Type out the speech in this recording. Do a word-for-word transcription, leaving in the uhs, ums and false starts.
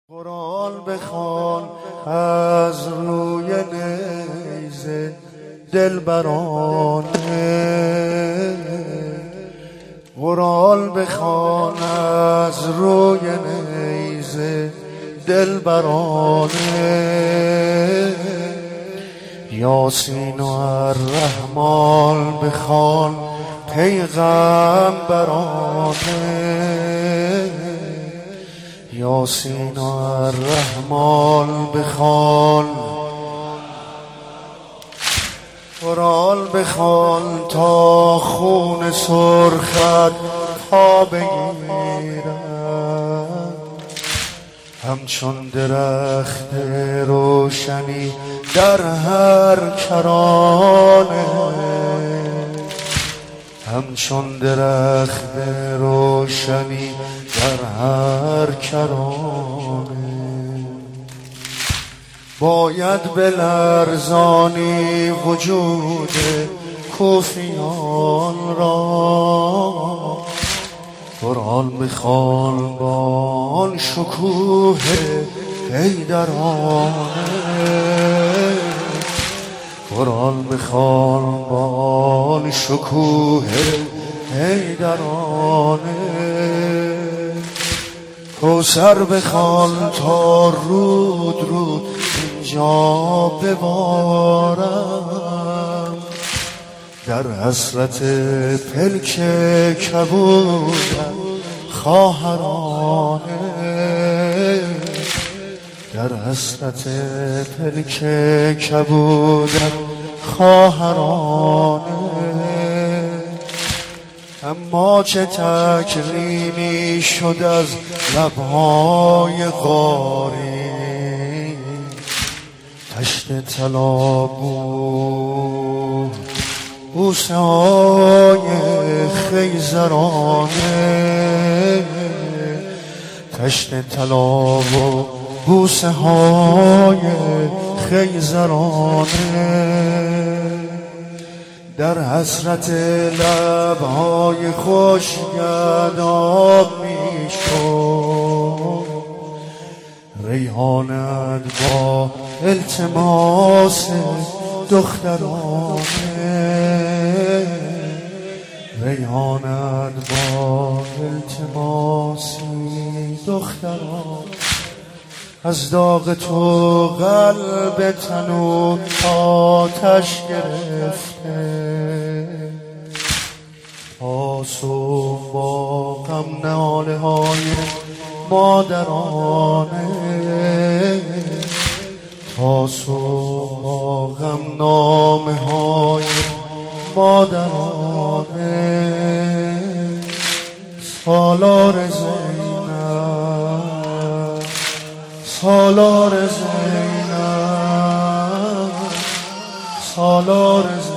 قرآن بخوان از روی نیزه دلبرانه، قرآن بخوان از روی نیزه دلبرانه، یاسین و الرحمن بخوان پیغمبرانه، یاسین و الرحمن بخوان، قرآن بخوان تا خون سرخت پا بگیرد، همچون درخت روشنی در هر کرانه، همچون درخت روشنی در هر کرانه، باید بلرزانی وجود کوفیان را، قرآن بخوان با آن شکوه حیدرانه، قرآن بخوان با آن شکوه حیدرانه، کوثر بخوان تا رود رود اینجا ببارم، در حسرت پلک کبودم خواهرانه، در حسرت پلک کبودم خواهرانه، اما چه تکریمی شد از لبهای غاری، تشت طلا بود بوسه های خیزرانه، تشت طلا و بوسه های خیزرانه، در حسرت لبهای خوش گرداب می شد، ریحانت با التماس دخترانه، ریحانت با التماسی دخترانه، از داغ تو قلب تنو آتش گرفته، تا صبح با غم ناله های مادرانه، تا صبح با غم نامه های مادرانه، سالار زینب، سالار زینب، سالار زینب.